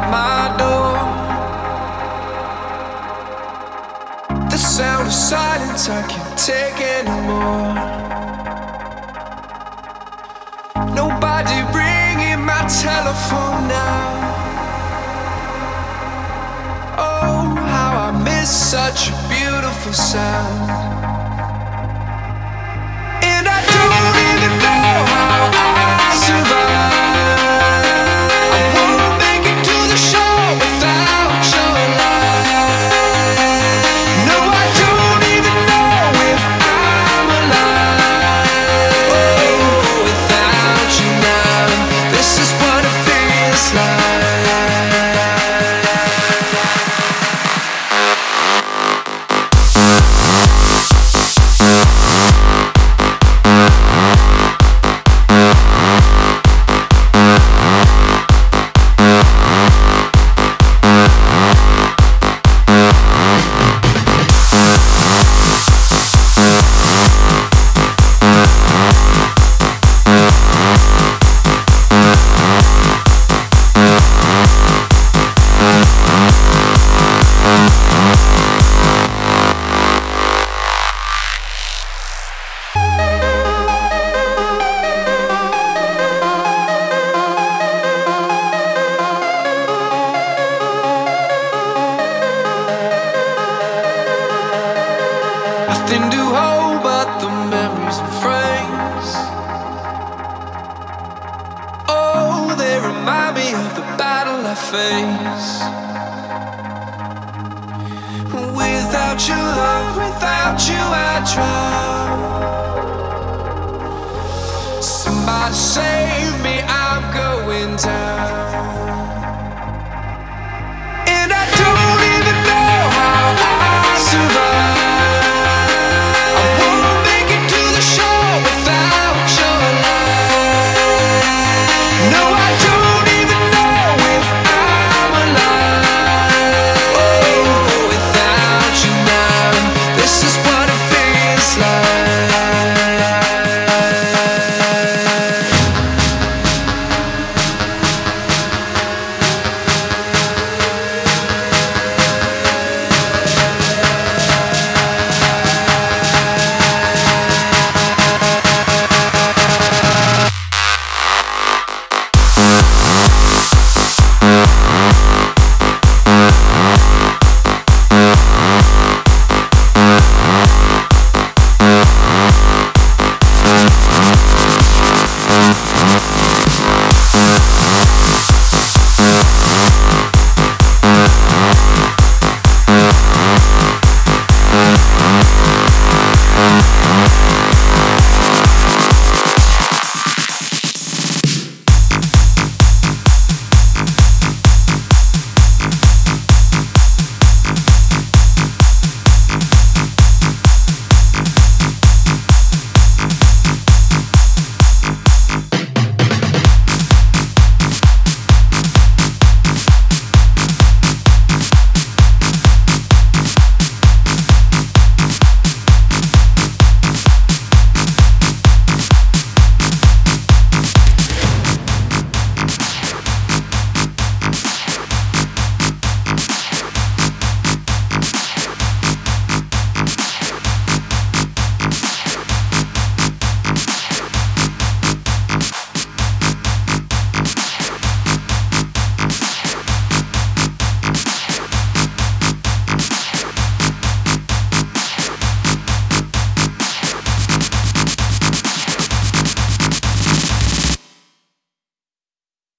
my door. The sound of silence I can't take anymore. Nobody ringing my telephone now. Oh, how I miss such a beautiful sound. And I don't even know how I survive. I won't make it to the show without your light. No, I don't even know if I'm alive. Oh, without you now, this is what it feels like. Nothing to hold but the memories and frames. Oh, they remind me of the battle I faced. Without your love, without you I drown. Somebody save me, I'm going down.